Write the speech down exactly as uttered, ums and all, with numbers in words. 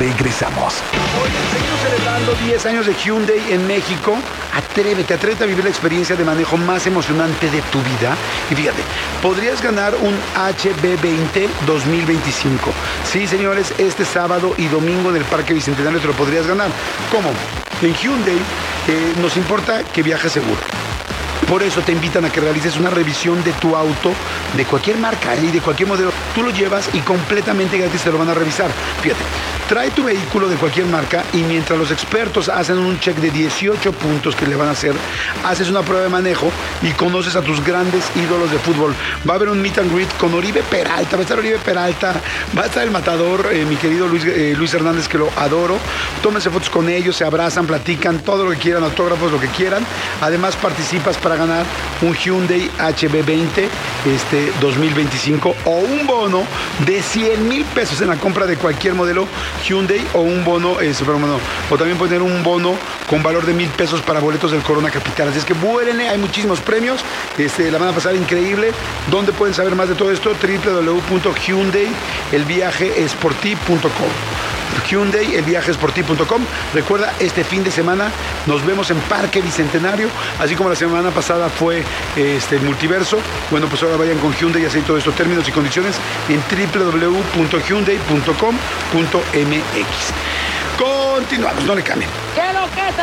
Regresamos. Oye, seguimos celebrando diez años de Hyundai en México. Atrévete, atrévete a vivir la experiencia de manejo más emocionante de tu vida. Y fíjate, podrías ganar un H B veinte dos mil veinticinco. Sí, señores, este sábado y domingo en el Parque Bicentenario te lo podrías ganar. ¿Cómo? En Hyundai eh, nos importa que viajes seguro. Por eso te invitan a que realices una revisión de tu auto, de cualquier marca y de cualquier modelo. Tú lo llevas y completamente gratis te lo van a revisar. Fíjate, trae tu vehículo de cualquier marca y mientras los expertos hacen un check de dieciocho puntos que le van a hacer, haces una prueba de manejo y conoces a tus grandes ídolos de fútbol. Va a haber un meet and greet con Oribe Peralta, va a estar Oribe Peralta, va a estar el matador, eh, mi querido Luis, eh, Luis Hernández, que lo adoro. Tómense fotos con ellos, se abrazan, platican, todo lo que quieran, autógrafos, lo que quieran. Además participas para ganar un Hyundai H B veinte este, dos mil veinticinco o un bono de cien mil pesos en la compra de cualquier modelo Hyundai o un bono, eh, superbono, o también pueden tener un bono con valor de mil pesos para boletos del Corona Capital. Así es que vuélenle, hay muchísimos premios, este, la van a pasar increíble. ¿Dónde pueden saber más de todo esto? doble u doble u doble u punto hyundai el viaje es por ti punto com. Hyundai, el viaje es por ti punto com. Recuerda, este fin de semana nos vemos en Parque Bicentenario, así como la semana pasada fue este, el Multiverso. Bueno, pues ahora vayan con Hyundai y hacen todos estos términos y condiciones en doble u doble u doble u punto hyundai punto com punto m x. Continuamos, no le cambien. ¿Qué lo que